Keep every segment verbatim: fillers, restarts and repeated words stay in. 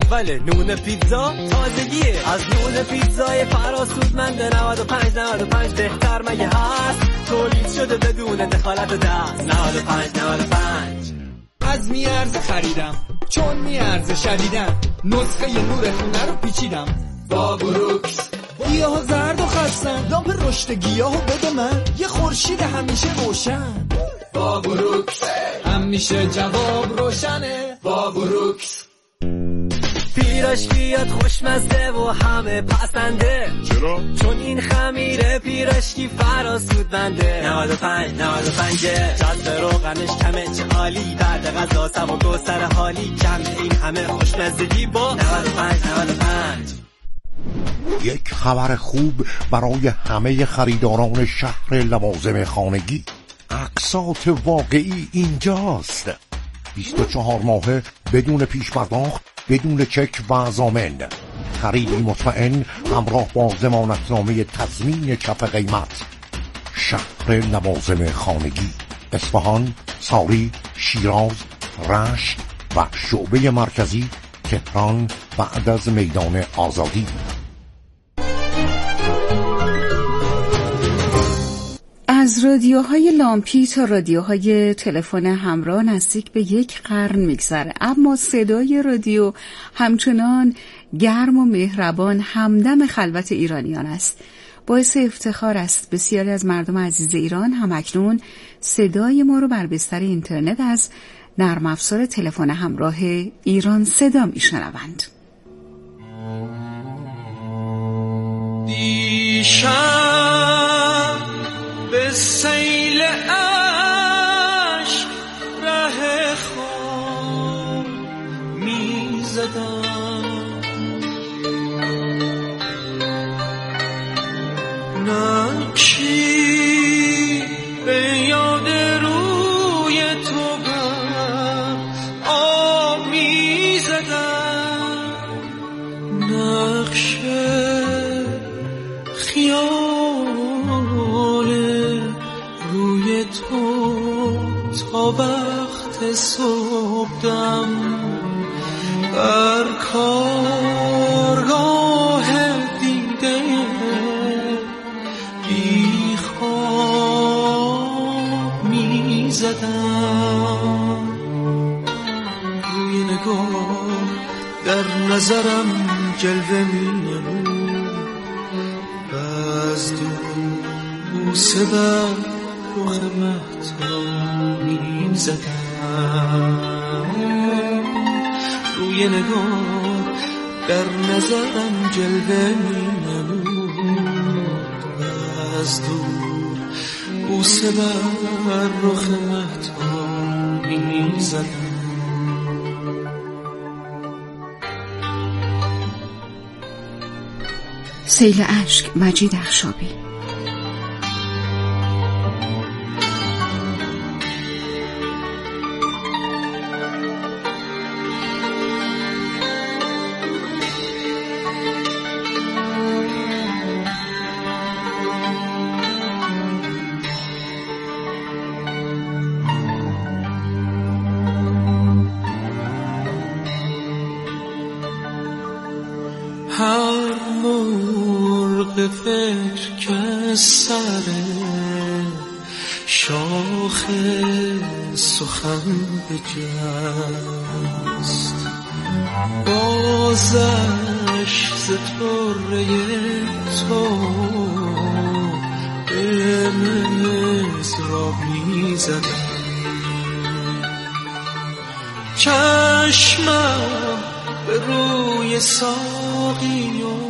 اوله. نون پیتزا تازگیه، از نون پیتزای فراسودمند نود و پنج نود و پنج بهتر مگه هست؟ تولید شده بدون دخالت دست. نود و پنج نود و پنج از میارزه خریدم چون میارزه شدیدم، نسخه نور خونه رو پیچیدم با بروکس. گیاه زرد و خستم، لامپ رشد گیاهو بده من، یه خورشید همیشه روشن با بروکس. همیشه جواب روشنه با بروکس. پیراشکیات خوشمزه و همه پسنده، چرا؟ چون این خمیره پیراشکی فراسودمنده. نود و پنج نود و پنج جد روغنش کمه چه عالی، بعد غذا سبک و سر حالی، کم این همه خوشمزگی با نود و پنج نود و پنج. یک خبر خوب برای همه خریداران شهر لوازم خانگی. اقساط واقعی اینجاست. بیست و چهار ماهه بدون پیش پرداخت، بدون چک و ضامن. خریدی مطمئن همراه با ضمانتنامه تضمین کف قیمت. شهر لوازم خانگی، اصفهان، ساری، شیراز، رشت و شعبه مرکزی تهران بعد از میدان آزادی. از رادیوهای لامپی تا رادیوهای تلفن همراه نزدیک به یک قرن میگذره، اما صدای رادیو همچنان گرم و مهربان همدم خلوت ایرانیان است. باعث افتخار است بسیاری از مردم عزیز ایران همکنون صدای ما رو بر بستر اینترنت از نرم افزار تلفن همراه ایران صدا میشنوند. دیشب به سیل عشق ره خون می زدم، نقشی به یاد روی تو بر آب می زدم، نقش خیال روی تو تا وقت صبحدم، بر کارگاه دیده بی خواب می زدم، روی نگاه در نظرم جلوه می نمود، از دور بوسه بر رخ مهتاب می زدم، روی نگاه در نظرم جلوه می نمود، از دور بوسه بر رخ مهتاب می زدم. سیل اشک، مجید اخشابی. هر مرغ فکر که سر شاخ سخن بجست، بازش ز طره تو به مزراب می زدم، چشمم به روی ساقی و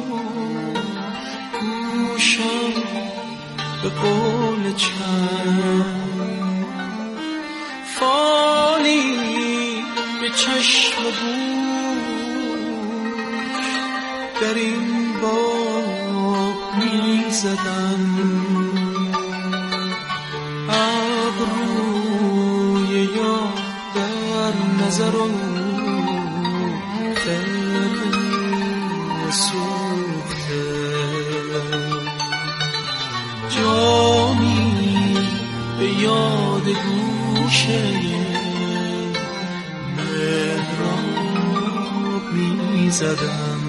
گوشم به قول چند، فالی به چشم و گوش در این باغ می زدم، ابروی یاد در نظر و سوخته، جامی به یاد گوشه مهراب می می زدم.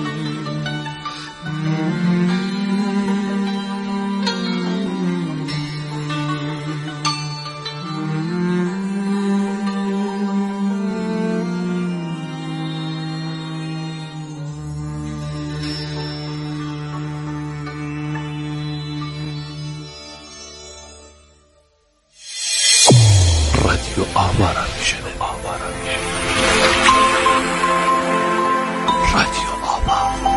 رادیو آوارا میشه آوارا میشه رادیو آوا.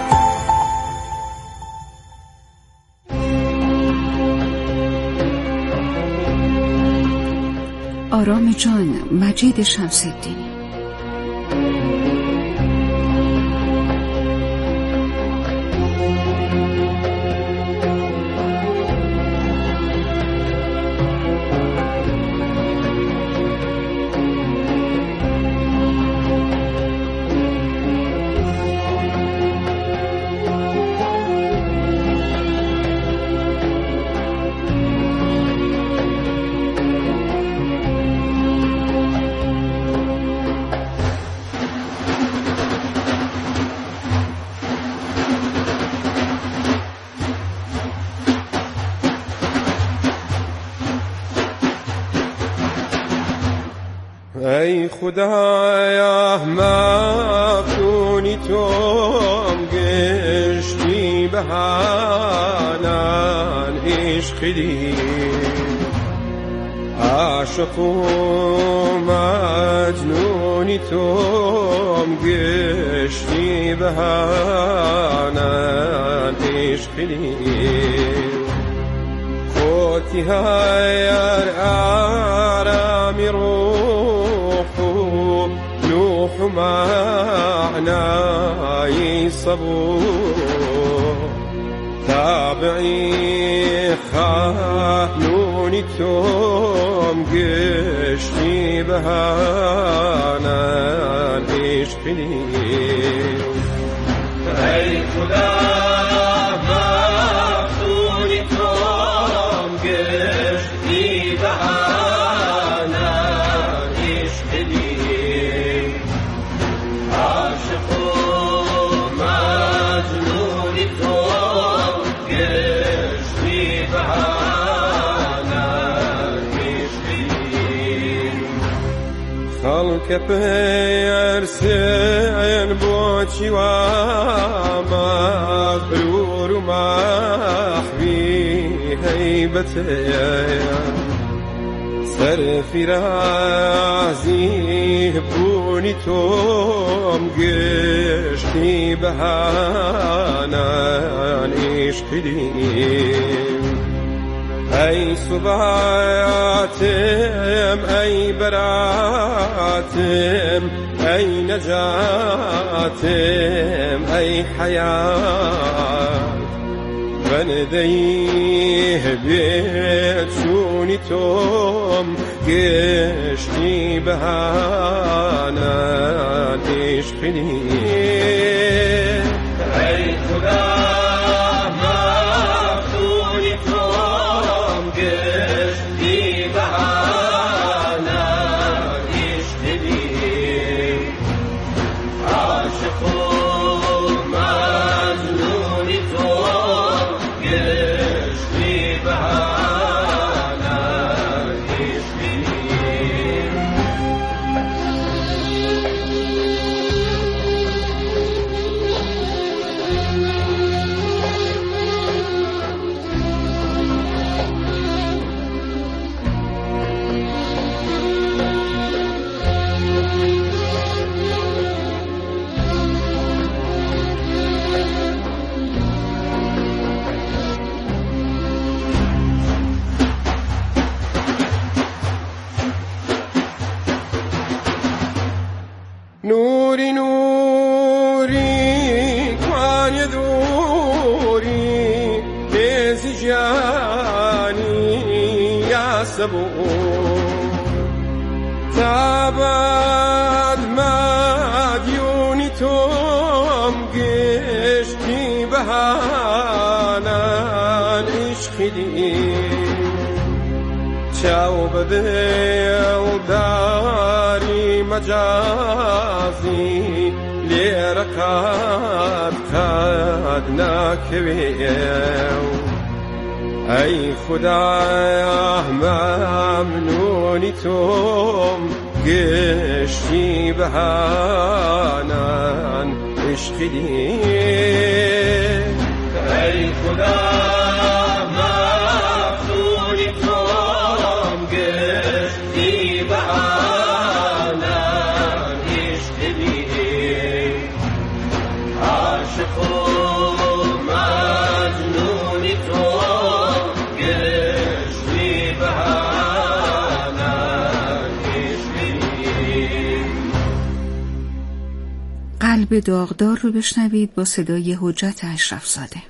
آرام جان، مجید شمس‌الدینی. ای خدایا مفتونی توم گشتی بهانن عشقی عاشق و مجنونی توم گشتی بهانن عشقی خودتی هایر آرامی رو معناي صبور تابعي خانوني توم قشتي بهانا عشقني أي خدا مفتوني توم قشتي بهانا عشقني خلق پیرسن بوچی و مغرور و محوی هیبته سر فرازی بونی توم گشتی بهانن عشقی ای صباتم ای براتم ای نجاتم ای حیات بندهی بیچونی توم گشتی بهانن عشقی ای خدا نوری نوری کوانی دوری کسی جانی یا سبو تابد مدیونی توم گشتی بهانن عشقی چاو بدل داری مجازی رقب قد نکویم ای خدا ممنونی توم گشتی بهانن عشقی ای خدا ممنونی توم گشتی بهانن عشقی عاشق و مجنونی توم گشتی بهانن عشقی. قلب داغدار رو بشنوید با صدای حجت اشرف زاده.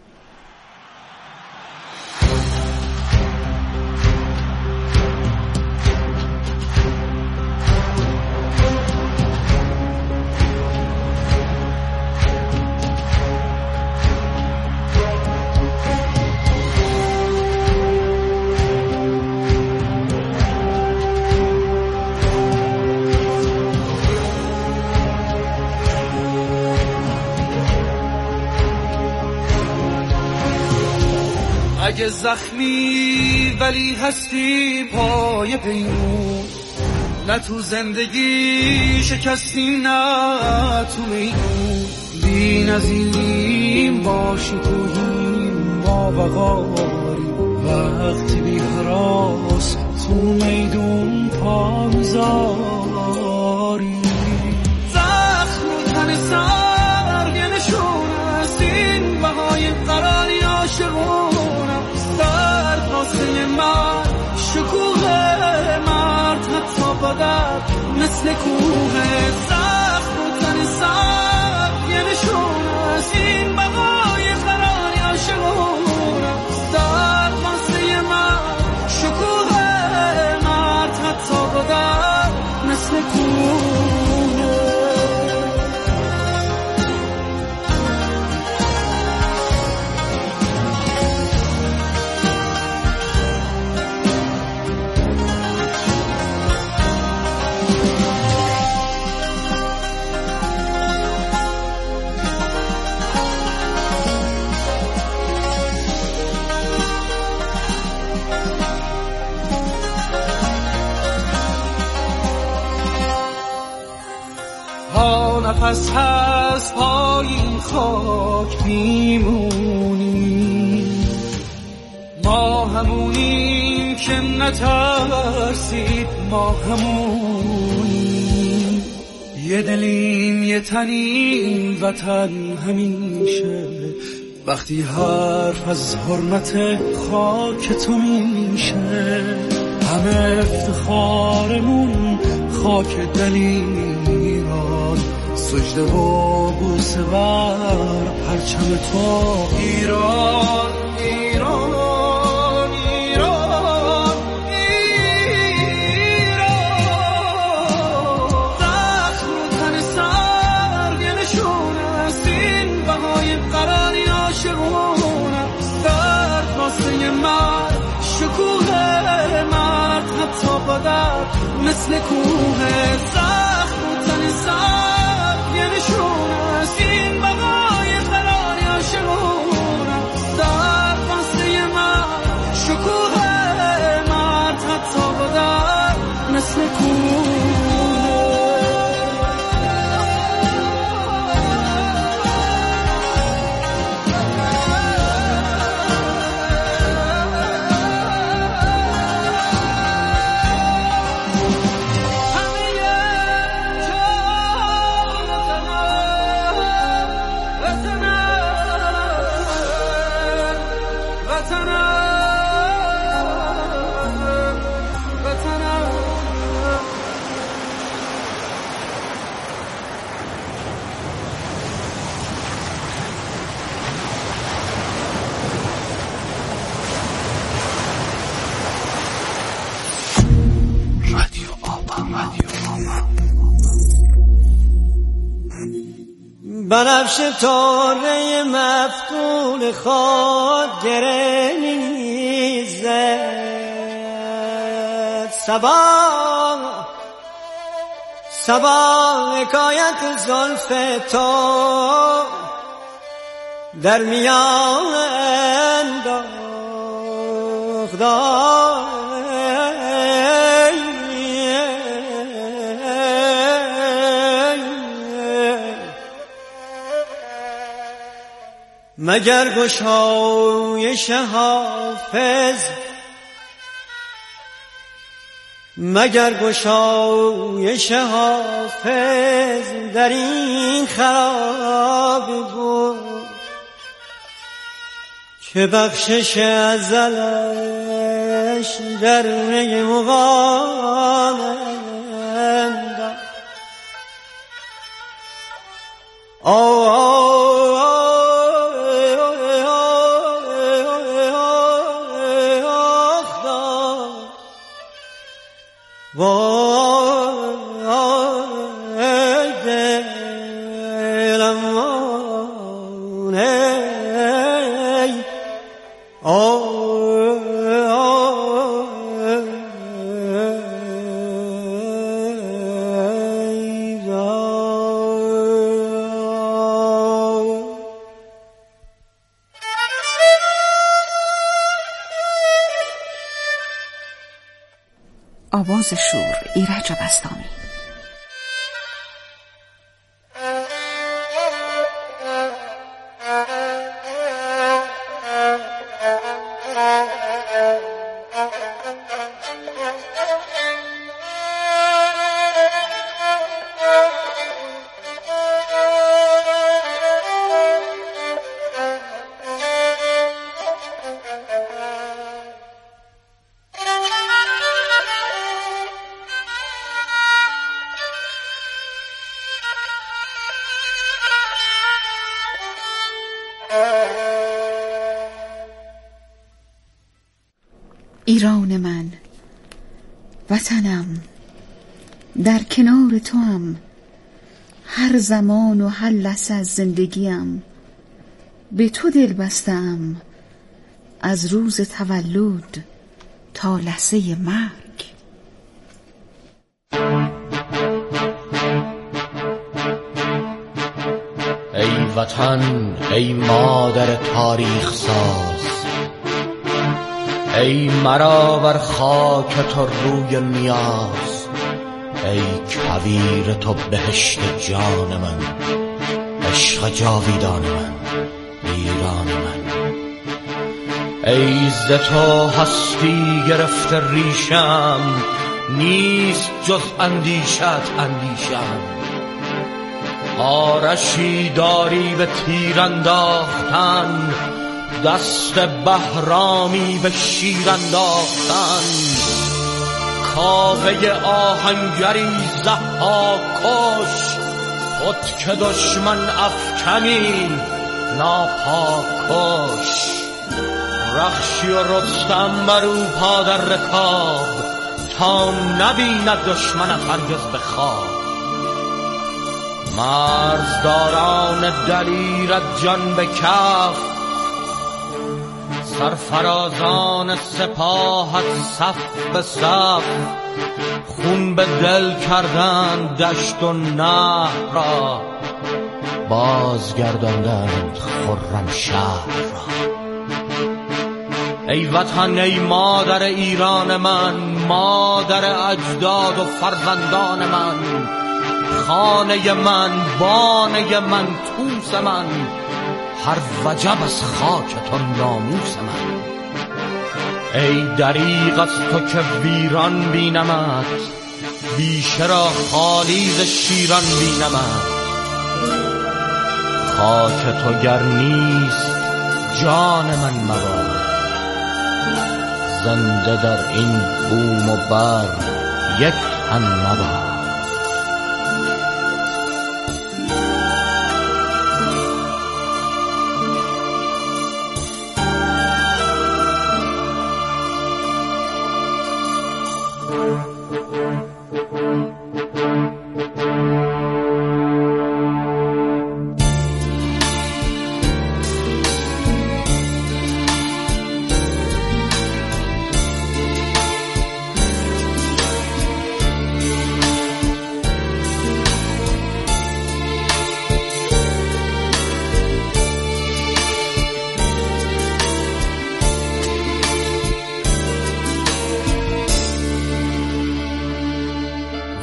اگه زخمی ولی هستی پای پیمون، نه تو زندگی شکستی نه تو میدون، بی نظیریم باشی توهیم با وقاری، وقتی بی حراس تو میدون پا میذاری. زخم و تن سر یه نشون است این بهای قراری عاشقونم، درد واسه من شکوه مرد حتی بدر مثل کوه. زخم و تن سر یه نشون است این بهای قراری عاشقونم، درد واسه من شکوه مرد حتی بدر مثل کوه. نفس هست پای این خاک میمونیم، ما همونیم که نترسید، ما همونیم، یه دلیم یه تنیم وطن همیشه. وقتی حرف از حرمت خاک تو میشه، همه افتخارمون خاک دلیران، سجده و بوسه بر پرچم تو ایران، ایران، ایران، ایران. زخم و تن سر یه نشون است این بهای قراری عاشقونم، درد واسه من شکوه مرد حتی بدر مثل کوه. زخم و تن سر یه نشون است این بقای قراری عاشقونم، درد واسه من شکوه مرد حتی بدر مثل کوه. بنفش تاره مفتون خاک گریزد، صبا صبا حکایت زلف تو در میان انداخت مگر گشایش حافظ مگر گشایش حافظ در این خراب بود که بخشش ازلش در می مغان انداخت. وای دلم ای آواز شور ایرج بستامی. ایران من، وطنم، در کنار توام هر زمان و هر لحظه از زندگیم. به تو دل بستم از روز تولد تا لحظه مرگ. ای وطن، ای مادر تاریخ ساز، ای مرا بر خاک تو روی نیاز. ای کویر تو بهشت جان من، عشق جاویدان من، ایران من. ای ز تو هستی گرفته ریشم، نیست جز اندیشت اندیشم. آرشی داری به تیر انداختن، دست بهرامی به شیر انداختن. کاوه آهنگری ضحاک کش، خود که دشمن افکنی ناپاک کش. رخشی و رستم برو پا در رکاب، تا نبیند دشمنت هرگز به خواب. مرزداران دلیرت جان به کف، سرفرازان سپاهت صف به صف. خون به دل کردند دشت و نهر را، بازگرداندند خرم شهر را. ای وطن، ای مادر ایران من، مادر اجداد و فرزندان من. خانه من، بانه من، توس من، هر وجب از خاک تو ناموس من. ای دریغ از تو که ویران بینمت، بیشه را خالی ز شیران بینمت. خاک تو گر نیست جان من مباد، زنده در این بوم و بر یک تن مباد.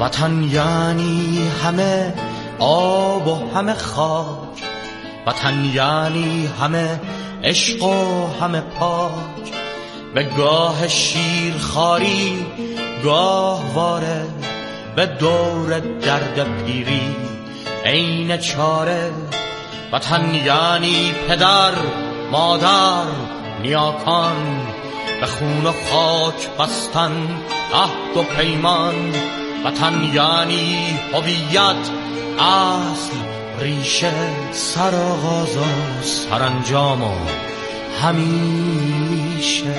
وطن یعنی همه آب و همه خاک، وطن یعنی همه عشق و همه پاک. به گاه شیر خاری گاه واره، به دور درد پیری عین چاره. وطن یعنی پدر مادر نیاکان، به خون و خاک بستن عهد و پیمان. وطن یعنی هویت اصل ریشه، سرآغاز و سرانجام و همیشه.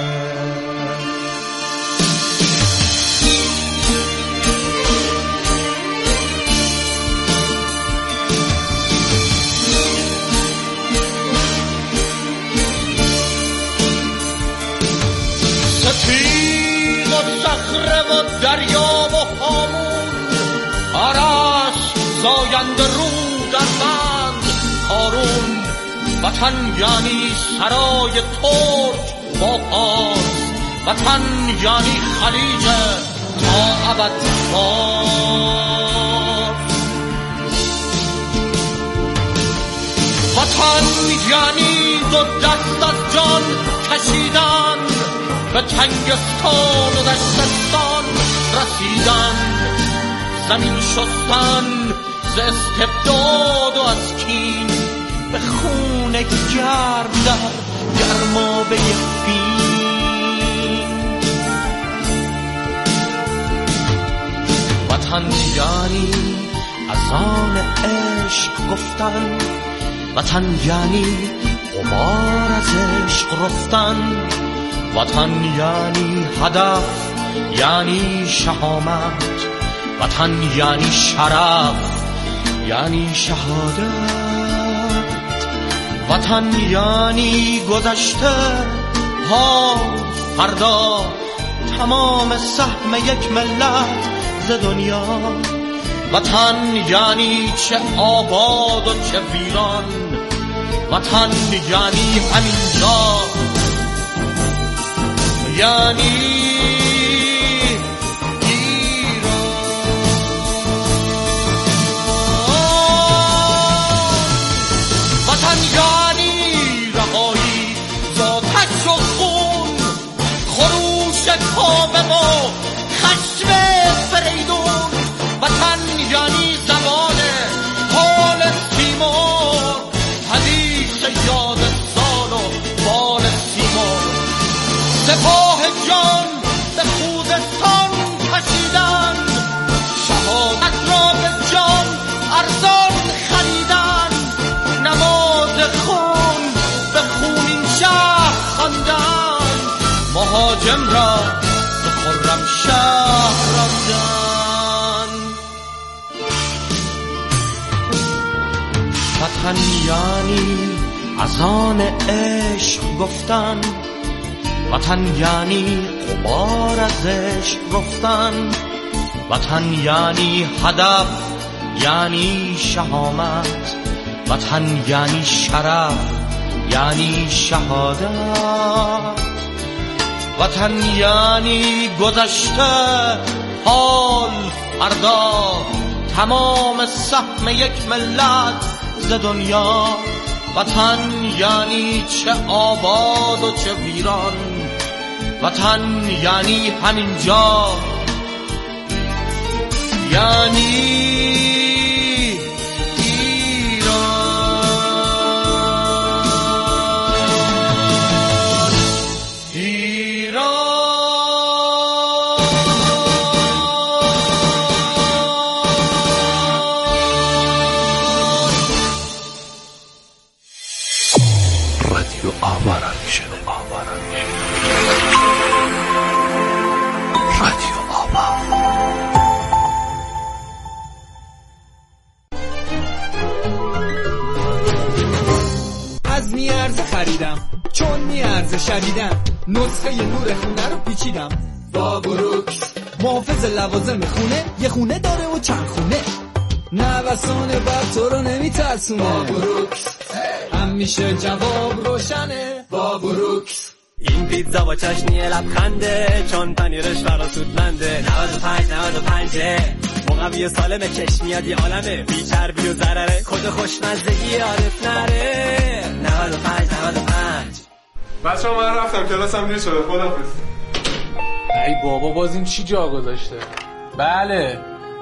سپید و صخره و دریا و هامون، آرش زاینده رو در بند کارون. وطن یعنی سرای ترک با پاس، وطن یعنی خلیج تا ابد باز. وطن یعنی دو دست از جان کشیدن، به تنگستان و دشتستان رسیدن. زمین شستن ز استبداد و از کین، به خون گرم در گرمابه فین. وطن یعنی از آن عشق گفتن، وطن یعنی غبار از عشق رفتن. وطن یعنی هدف یعنی شهامت، وطن یعنی شرف یعنی شهادت. وطن یعنی گذشته حال فردا، تمام سهم یک ملت ز دنیا. وطن یعنی چه آباد و چه ویران، وطن یعنی همینجا، یعنی وطن یعنی رهایی ز آتش و خون، خروش کاوه و خشم فریدون. وطن یعنی زبان حال تیمور، حدیث یاد سال و بال سیمور. سپاه جان به خوزستان کشیدن، شهادت را به جان ارزان خریدن. نماز خون به خونین شهر خواندن، مهاجم را به خرم شهر راندن. وطن یعنی از آن عشق گفتن، وطن یعنی غبار از عشق رفتن. وطن یعنی هدف یعنی شهامت، وطن یعنی شرف یعنی شهادت. وطن یعنی گذشته حال فردا، تمام سهم یک ملت ز دنیا. وطن یعنی چه آباد و چه ویران، وطن یعنی همینجا، یعنی خریدم چون میارزه شدیدم، نسخه ی نور خونه رو پیچیدم. با بروکس محافظ لوازم خونه، یه خونه داره و چند خونه، نوسان بر تو رو نمیترسونه. با بروکس همیشه جواب روشنه. با بروکس این پیتزا با چاشنی لبخنده، چون پنیرش فراسودمنده. نود و پنج نود و پنج مقوی و سالمه، چشم میاد یه عالمه، بی چربی و ضرره، کد خوشمزگی عارف نره. نود و پنج نود و پنج. بچه‌ها من رفتم کلاسم دیر شده، خداحافظ. ای بابا باز این چی جا گذاشته؟ بله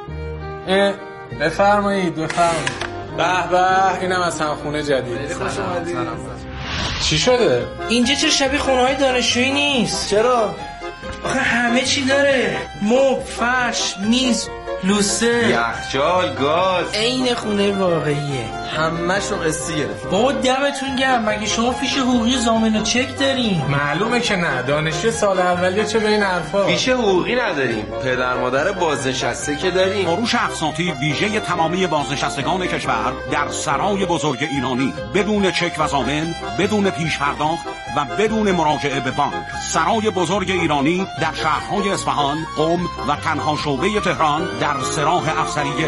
بفرمایید بفرمایید. به به اینم از همخونه جدید. خوش اومدید. چی شده؟ اینجا چه شبیه خونه‌های دانشجویی نیست؟ چرا؟ آخه همه چی داره، مبل، فرش، میز، لوسه، یخچال، گاز. عین خونه واقعیه. همه‌شو قسطی گرفت. بابا دمتون گرم، مگه شما فیش حقوقی ضامن و چک دارین؟ معلومه که نه، دانشجو سال اولیه چه به این حرفا. فیش حقوقی نداریم، پدر مادر بازنشسته که داریم. فروش اقساطی ویژه تمامی بازنشستگان کشور در سرای بزرگ ایرانی، بدون چک و ضامن، بدون پیش پرداخت و بدون مراجعه به بانک. سرای بزرگ ایرانی در شهرهای اصفهان، قم و تنها شعبه تهران در سراح افسریه.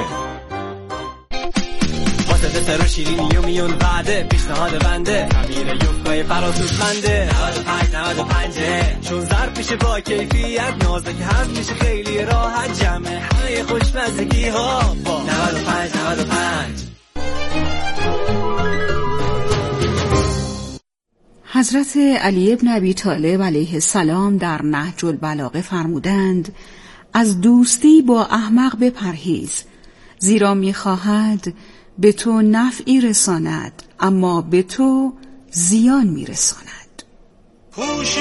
واسه دسر و شیرینی و میون وعده، پیشنهاد بنده خمیر یوفقای فراسودمنده. نود و پنج نود و پنج چون ظرف میشه با کیفیت، نازک هضم میشه خیلی راحت، جمع همه خوشمزگی ها با نود و پنج نود و پنج. حضرت علی ابن ابی طالب علیه السلام در نهج البلاغه فرمودند از دوستی با احمق بپرهیز، زیرا میخواهد به تو نفعی رساند اما به تو زیان میرساند. پوشیده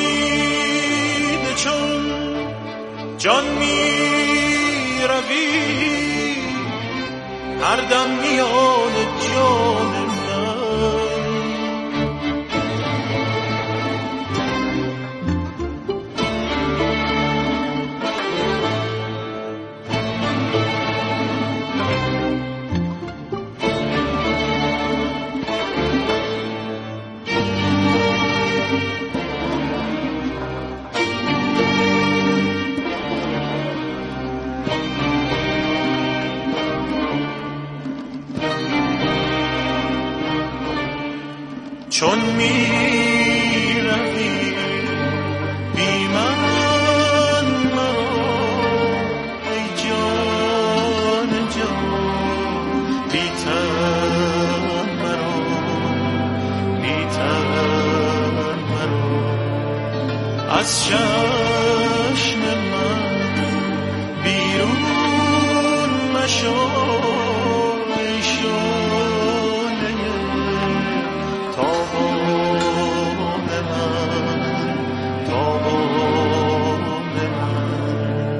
چون جان میروی، هر دم میان جان من. چون می روی بی من مرا، ای جان جان بی تن مرا، بی تن مرا. از چشم من بیرون مشو، ای شعله تابان من، تابان من.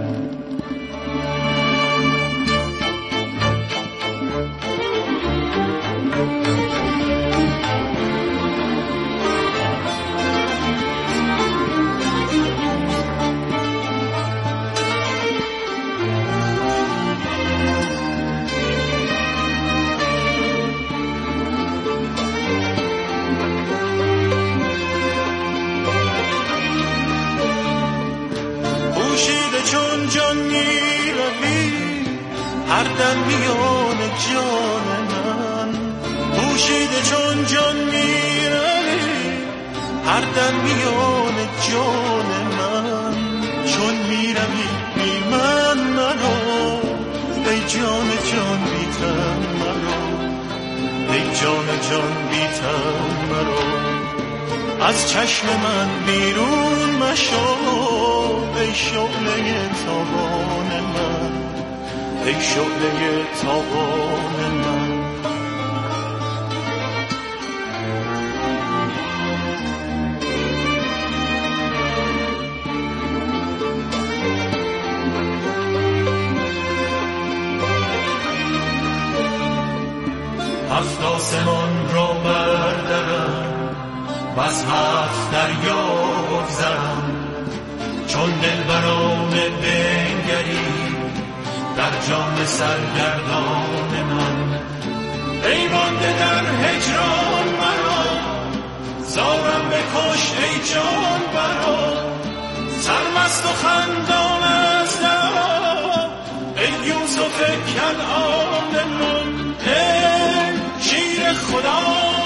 چون جان می روی، هر دم میان جان من. پوشیده چون جان می روی، هر دم میان جان من. چون می روی بی من مرا، ای جان جان بی تن مرا، ای جان جان بی تن مرا. از چشم من بیرون مشو، ای شعله تابان من، ای شعله تابان من. هفت آسمان را بردرم و از هفت دریا بگذرم، چون دلبران بنگری در جام سرگردان من. ای مانده در هجران مرا، زارم بکش ای جان برا. سرمست و خندان از درا، ای یوسف کنعان من. ای شیر خدا